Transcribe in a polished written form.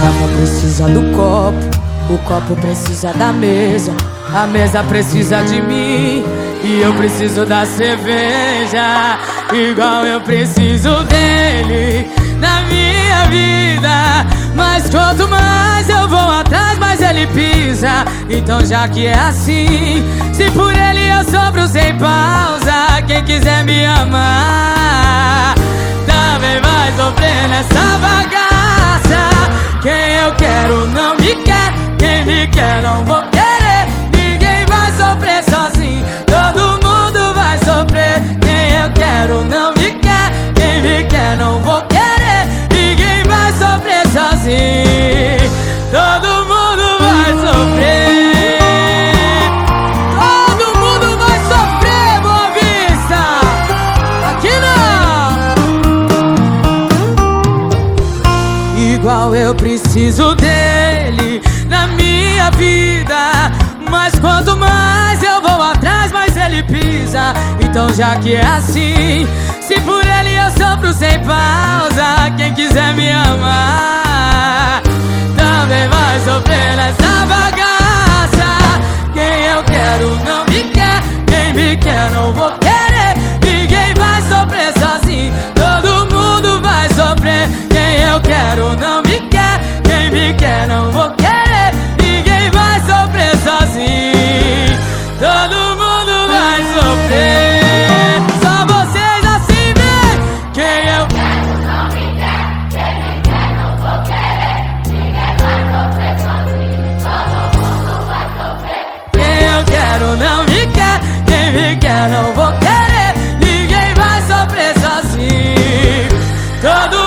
garrafa precisa do copo, o copo precisa da mesa, a mesa precisa de mim e eu preciso da cerveja, igual eu preciso dele na minha vida. Mas quanto mais eu vou atrás, mais ele pisa. Então já que é assim, se por ele eu sofro sem pausa, quem quiser me amar também vai sofrer nessa bagaça. Quem eu quero não me quer, quem me quer não vou querer. Ninguém vai sofrer sozinho, todo mundo vai sofrer. Quem eu quero não me quer, quem me quer não vou querer. Ninguém vai sofrer sozinho, todo mundo vai sofrer. Todo mundo vai sofrer, Boa Vista. Aqui não. Igual eu preciso dele na minha vida. Mas quanto mais eu vou atrás, mais ele pisa. Então já que é assim, se por ele eu sofro sem pausa, quem quiser me amar também vai sofrer nessa bagaça. Quem eu quero não me quer, quem me quer não vou querer. Ninguém vai sofrer sozinho, todo mundo vai sofrer. Quem eu quero não me quer, quem me quer não vou querer. Ninguém vai sofrer sozinho, todo mundo vai sofrer. Só vocês assim vem. Quem eu quero não me quer, quem me quer não vou querer. Ninguém vai sofrer sozinho, todo mundo vai sofrer. Quem eu quero não me quer, quem me quer não vou querer. Ninguém vai sofrer sozinho, todo